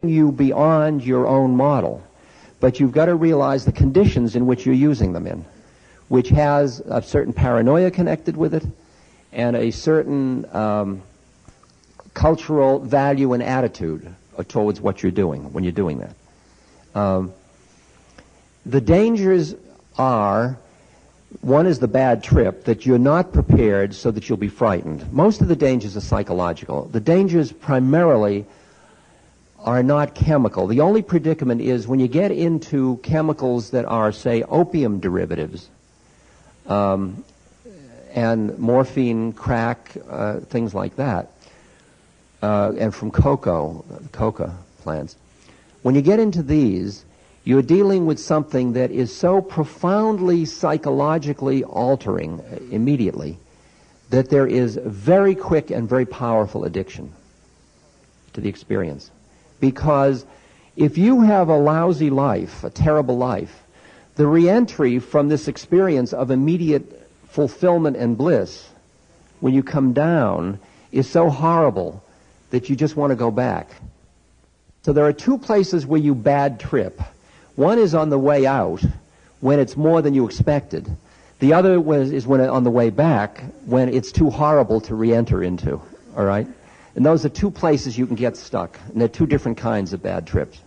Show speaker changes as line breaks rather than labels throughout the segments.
you beyond your own model. But you've got to realize the conditions in which you're using them in, which has a certain paranoia connected with it and a certain cultural value and attitude towards what you're doing when you're doing that. The dangers are, one is the bad trip, that you're not prepared so that you'll be frightened. Most of the dangers are psychological. The dangers primarily are not chemical. The only predicament is when you get into chemicals that are, say, opium derivatives, and morphine, crack, things like that, and from coca plants. When you get into these, you're dealing with something that is so profoundly psychologically altering immediately that there is very quick and very powerful addiction to the experience. Because if you have a lousy life, a terrible life, the reentry from this experience of immediate fulfillment and bliss, when you come down, is so horrible that you just want to go back. So there are two places where you bad trip. One is on the way out, when it's more than you expected. The other is when on the way back, when it's too horrible to re-enter into, all right? And those are two places you can get stuck, and they're two different kinds of bad trips.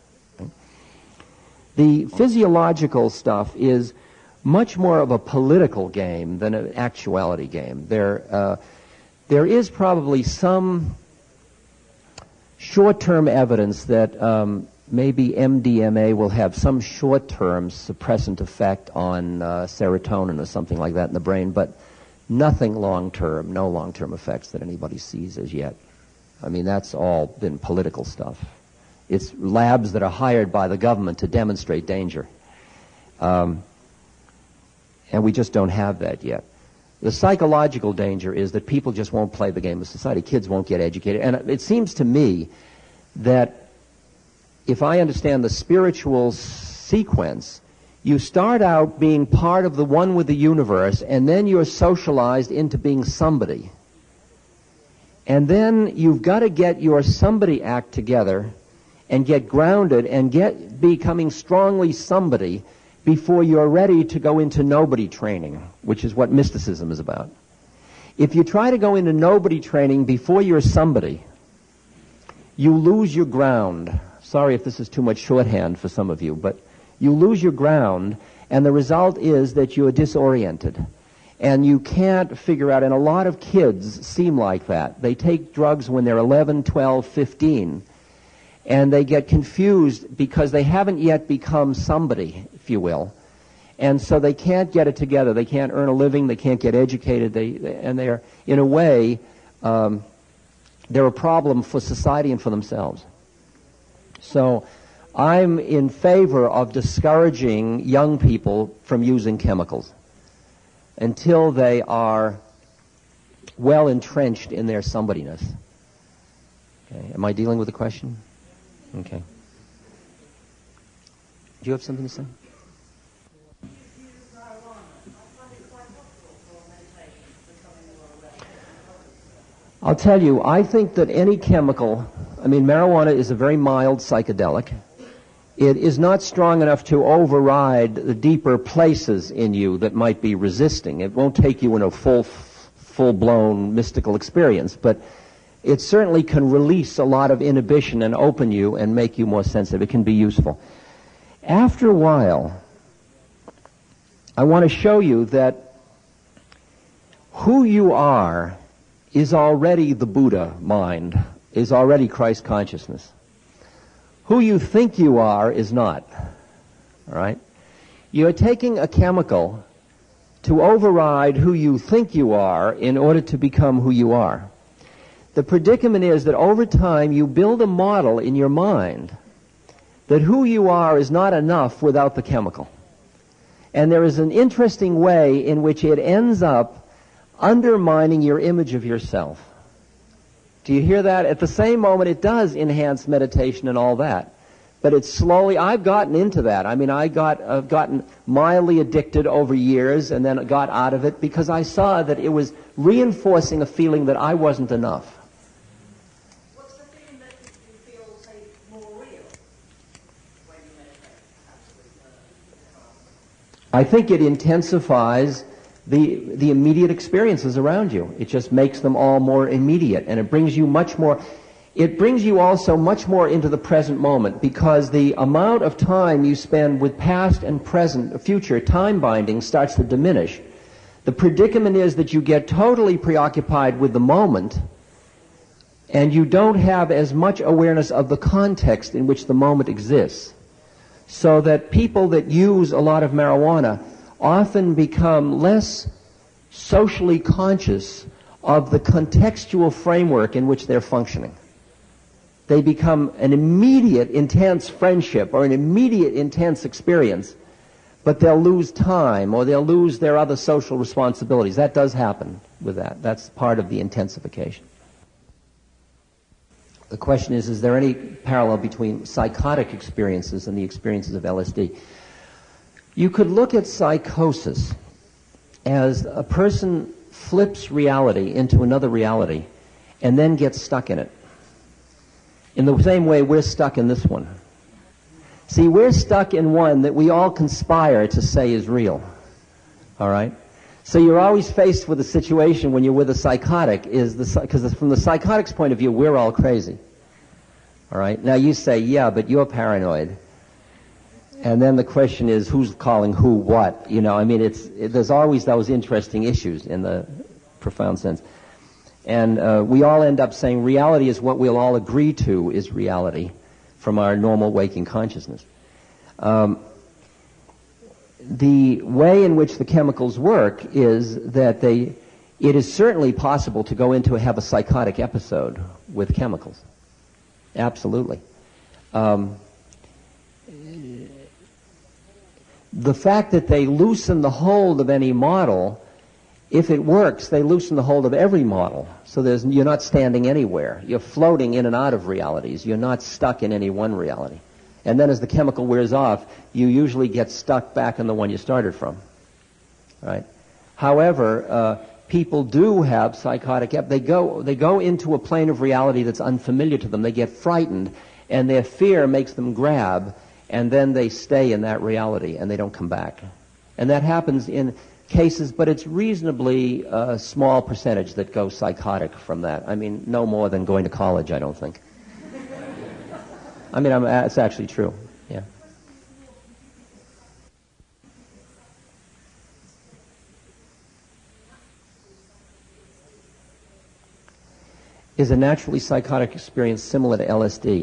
The physiological stuff is much more of a political game than an actuality game. There is probably some short-term evidence that maybe MDMA will have some short-term suppressant effect on serotonin or something like that in the brain, but nothing long-term, no long-term effects that anybody sees as yet. I mean, that's all been political stuff. It's labs that are hired by the government to demonstrate danger. And we just don't have that yet. The psychological danger is that people just won't play the game of society. Kids won't get educated. And it seems to me that if I understand the spiritual sequence, you start out being part of the one with the universe, and then you're socialized into being somebody. And then you've got to get your somebody act together and get grounded and get becoming strongly somebody before you're ready to go into nobody training, which is what mysticism is about. If you try to go into nobody training before you're somebody, you lose your ground. Sorry if this is too much shorthand for some of you, but you lose your ground, and the result is that you're disoriented. And you can't figure out, and a lot of kids seem like that. They take drugs when they're 11, 12, 15, and they get confused because they haven't yet become somebody, if you will. And so they can't get it together. They can't earn a living. They can't get educated. And they're, in a way, they're a problem for society and for themselves. So I'm in favor of discouraging young people from using chemicals until they are well entrenched in their somebodyness. Okay. Am I dealing with the question? Okay. Do you have something to say? I'll tell you, I think that any chemical, marijuana is a very mild psychedelic. It is not strong enough to override the deeper places in you that might be resisting. It won't take you in a full-blown mystical experience, but it certainly can release a lot of inhibition and open you and make you more sensitive. It can be useful. After a while, I want to show you that who you are is already the Buddha mind, is already Christ consciousness. Who you think you are is not. All right? You're taking a chemical to override who you think you are in order to become who you are. The predicament is that over time you build a model in your mind that who you are is not enough without the chemical. And there is an interesting way in which it ends up undermining your image of yourself. Do you hear that? At the same moment, it does enhance meditation and all that. But it's slowly, I've gotten into that. I've gotten mildly addicted over years and then got out of it because I saw that it was reinforcing a feeling that I wasn't enough.
What's the feeling that you feel, say, more real?
I think it intensifies the immediate experiences around you. It just makes them all more immediate, and it brings you also much more into the present moment, because the amount of time you spend with past and present, future time binding starts to diminish. The predicament is that you get totally preoccupied with the moment, and you don't have as much awareness of the context in which the moment exists. So that people that use a lot of marijuana often become less socially conscious of the contextual framework in which they're functioning. They become an immediate intense friendship or an immediate intense experience, but they'll lose time or they'll lose their other social responsibilities. That does happen with that. That's part of the intensification. The question is there any parallel between psychotic experiences and the experiences of LSD? You could look at psychosis as a person flips reality into another reality and then gets stuck in it. In the same way we're stuck in this one. See, we're stuck in one that we all conspire to say is real. All right? So you're always faced with a situation when you're with a psychotic, because from the psychotic's point of view, we're all crazy. All right? Now you say, yeah, but you're paranoid. And then the question is, who's calling who what? You know, I mean, there's always those interesting issues in the profound sense. And we all end up saying reality is what we'll all agree to is reality from our normal waking consciousness. The way in which the chemicals work is that it is certainly possible to go into have a psychotic episode with chemicals. Absolutely. The fact that they loosen the hold of any model, if it works, they loosen the hold of every model. So you're not standing anywhere. You're floating in and out of realities. You're not stuck in any one reality. And then as the chemical wears off, you usually get stuck back in the one you started from. Right? However, people do have psychotic... They go into a plane of reality that's unfamiliar to them. They get frightened, and their fear makes them grab, and then they stay in that reality, and they don't come back. And that happens in cases, but it's reasonably small percentage that go psychotic from that. I mean, no more than going to college, I don't think. I mean, it's actually true, yeah. Is a naturally psychotic experience similar to LSD?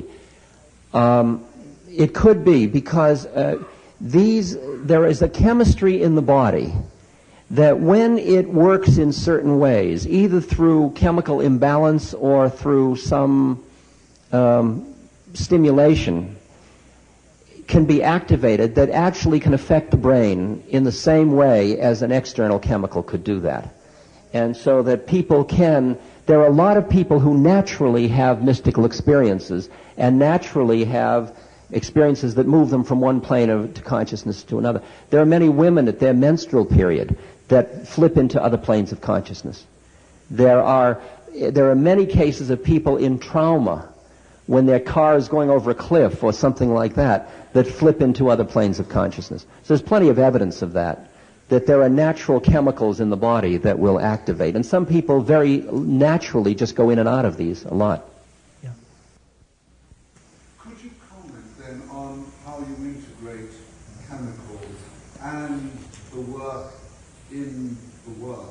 It could be, because there is a chemistry in the body that when it works in certain ways, either through chemical imbalance or through some stimulation, can be activated that actually can affect the brain in the same way as an external chemical could do that. And so that there are a lot of people who naturally have mystical experiences and naturally have experiences that move them from one plane of consciousness to another. There are many women at their menstrual period that flip into other planes of consciousness. There are many cases of people in trauma when their car is going over a cliff or something like that flip into other planes of consciousness. So there's plenty of evidence of that there are natural chemicals in the body that will activate. And some people very naturally just go in and out of these a lot. Yeah.
Could you comment then on how you integrate chemicals and the work in the world?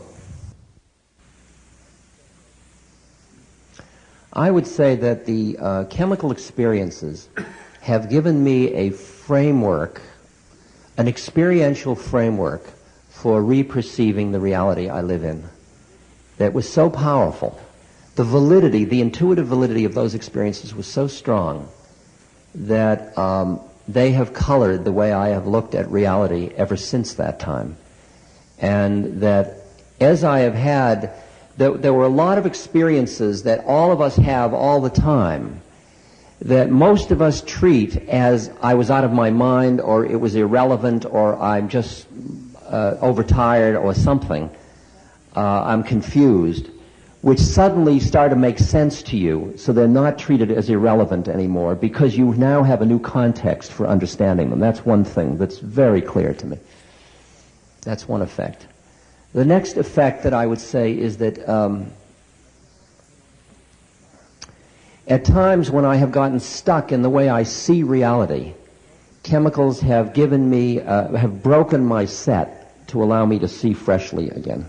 I would say that the chemical experiences have given me a framework, an experiential framework for reperceiving the reality I live in that was so powerful. The validity, the intuitive validity of those experiences was so strong that they have colored the way I have looked at reality ever since that time. And that as I have had, there were a lot of experiences that all of us have all the time that most of us treat as I was out of my mind, or it was irrelevant, or I'm just overtired or something. I'm confused, which suddenly start to make sense to you, so they're not treated as irrelevant anymore because you now have a new context for understanding them. That's one thing that's very clear to me. That's one effect. The next effect that I would say is that at times when I have gotten stuck in the way I see reality, chemicals have given me, have broken my set to allow me to see freshly again.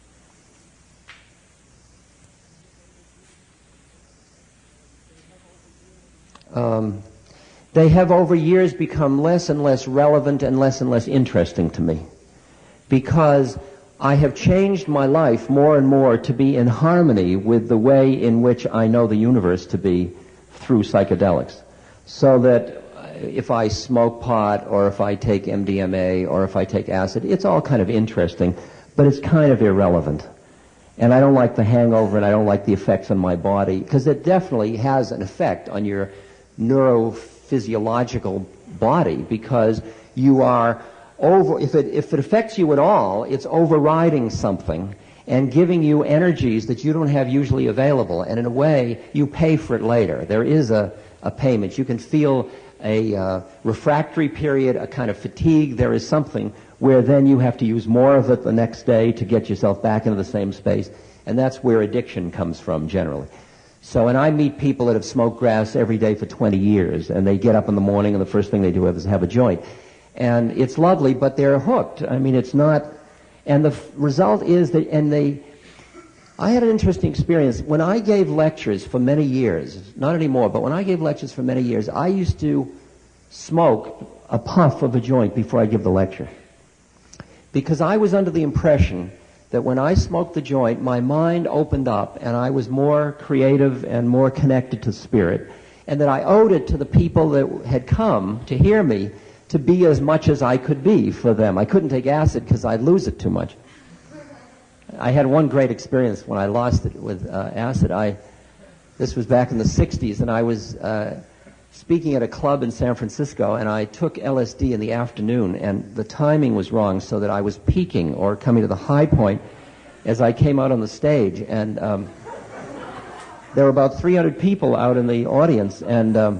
They have over years become less and less relevant and less interesting to me, because I have changed my life more and more to be in harmony with the way in which I know the universe to be through psychedelics. So that if I smoke pot, or if I take MDMA, or if I take acid, it's all kind of interesting, but it's kind of irrelevant. And I don't like the hangover, and I don't like the effects on my body, because it definitely has an effect on your neurophysiological body, because you are if it affects you at all, it's overriding something and giving you energies that you don't have usually available, and in a way you pay for it later. There is a payment. You can feel a refractory period, a kind of fatigue. There is something where then you have to use more of it the next day to get yourself back into the same space, and that's where addiction comes from generally. So, and I meet people that have smoked grass every day for 20 years, and they get up in the morning and the first thing they do is have a joint. And it's lovely, but they're hooked. I mean, it's not, and the result is that, I had an interesting experience. When I gave lectures for many years, not anymore, but when I gave lectures for many years, I used to smoke a puff of a joint before I give the lecture. Because I was under the impression that when I smoked the joint, my mind opened up and I was more creative and more connected to spirit, and that I owed it to the people that had come to hear me to be as much as I could be for them. I couldn't take acid because I'd lose it too much. I had one great experience when I lost it with acid. This was back in the 60s, and I was speaking at a club in San Francisco, and I took LSD in the afternoon, and the timing was wrong, so that I was peaking or coming to the high point as I came out on the stage. And there were about 300 people out in the audience, and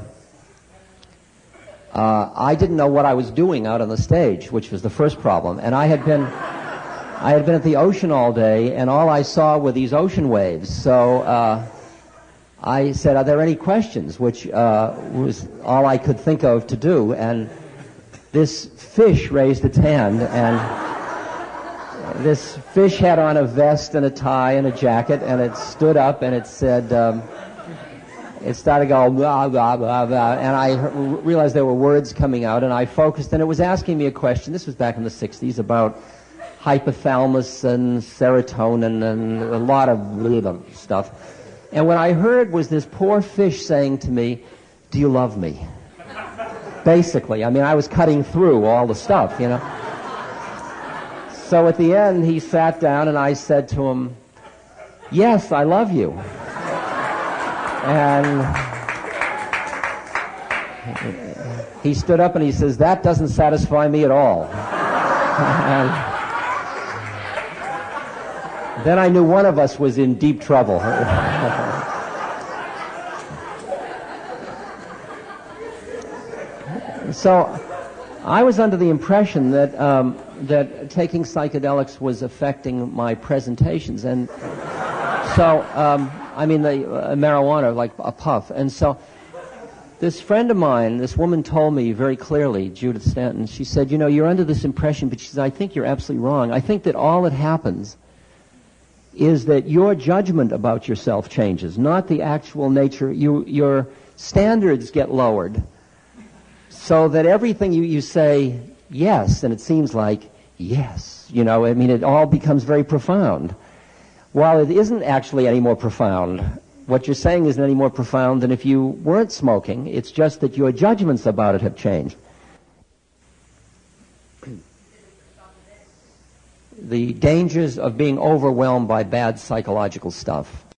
I didn't know what I was doing out on the stage, which was the first problem. And I had been at the ocean all day, and all I saw were these ocean waves. So I said, "Are there any questions?" Which was all I could think of to do. And this fish raised its hand, and this fish had on a vest and a tie and a jacket, and it stood up and it said, it started going blah, blah, blah, blah, and I realized there were words coming out, and I focused, and it was asking me a question. This was back in the 60s, about hypothalamus and serotonin and a lot of stuff. And what I heard was this poor fish saying to me, "Do you love me?" Basically. I mean, I was cutting through all the stuff, you know. So at the end, he sat down, and I said to him, "Yes, I love you." And he stood up and he says, "That doesn't satisfy me at all." And then I knew one of us was in deep trouble. So I was under the impression that that taking psychedelics was affecting my presentations, and so I mean the marijuana, like a puff. And so this friend of mine, this woman told me very clearly, Judith Stanton, she said, "You know, you're under this impression," but she said, "I think you're absolutely wrong. I think that all that happens is that your judgment about yourself changes, not the actual nature. Your standards get lowered, so that everything you say yes, and it seems like yes. You know, I mean, it all becomes very profound. While it isn't actually any more profound, what you're saying isn't any more profound than if you weren't smoking. It's just that your judgments about it have changed." The dangers of being overwhelmed by bad psychological stuff.